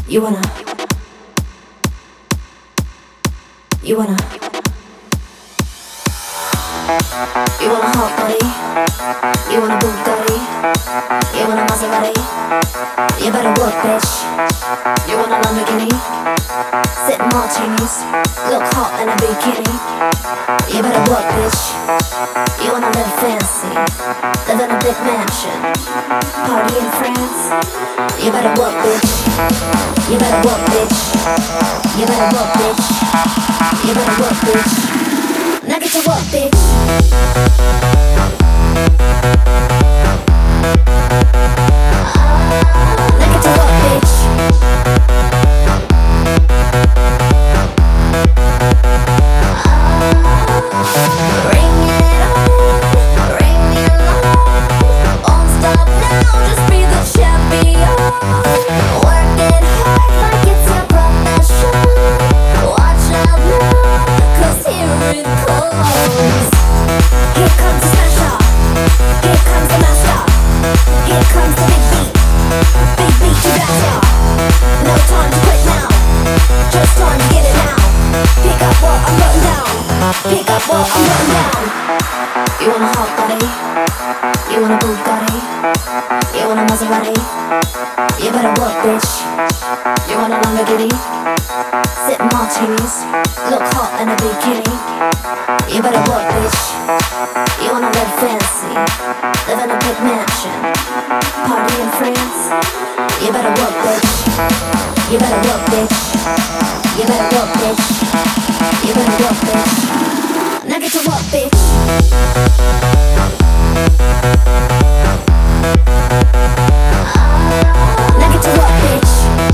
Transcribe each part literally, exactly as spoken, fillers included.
You wanna, you wanna, you want a hot body, you want a Bugatti, you want a Maserati, you better work, bitch. You want a Lamborghini, sip martinis, look hot in a bikini. You better work, bitch. You wanna live fancy, live in a big mansion, party in France. You better work, bitch. You better work, bitch. You better work, bitch. You better work, bitch. Now get to work, bitch. Now get to work, bitch. Bring it on, bring it on. Won't stop now, just be the champion. Work it hard like it's your profession. Watch out now, 'cause here it comes. Here comes the smasher, here comes the master, here comes the big beat, big beat you got ya. No time to quit now, just time to get it now. Pick up what I'm putting down, pick up what I'm putting down. You want a hot body, you want a Bugatti, you want a Maserati. You better work, bitch. You want a Lamborghini, sip martinis, look hot in a bikini. You better work, bitch. You wanna live fancy, live in a big mansion, party in France. You better work, bitch. You better work, bitch. You better work, bitch. You better work, bitch. Now get to work, bitch. Now get to work, bitch.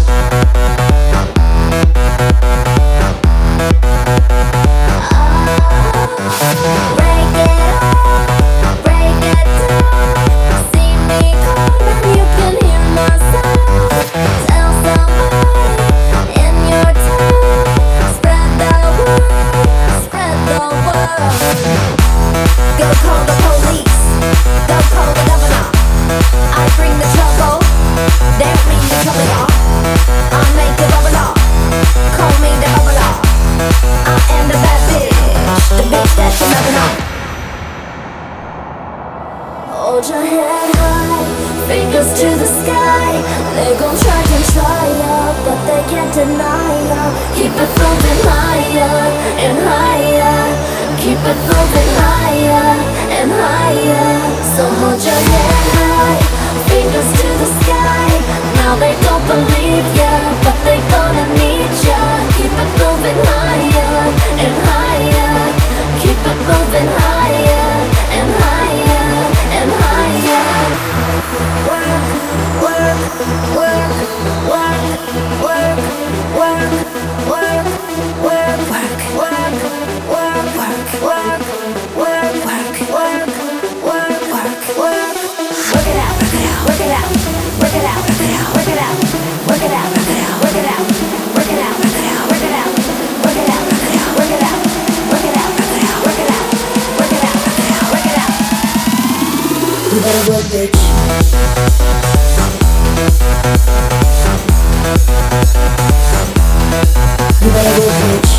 Break it on, break it down. See me coming, you can hear my sound. Tell somebody in your town. Spread the word, spread the word. Go call the police, go call the governor. I bring the trouble, they bring the trouble, y'all. I make a bubble, call me the bubble. I am the bad bitch, the bitch that you're loving on. Hold your head high, fingers to the sky. They gon' try to try ya, but they can't deny ya. Keep it moving higher and higher. Keep it moving higher and higher. So hold your head high, fingers to the sky. Now they don't believe ya, but they gonna need ya. Keep it moving higher and higher. Keep it moving higher and higher and higher. Work, work, work, work, work, work, work, work, work, work, work, work, work, work, work, work, work, work, work. Work it out, work it out, work it out, work it out, work it out, work it out, work it out, work it out, work it out, work it out, work it out, work it out, work it out, work it out, work it out, work it out, work it out, work it out, work it out, work it out. You better work, bitch. You better work, bitch.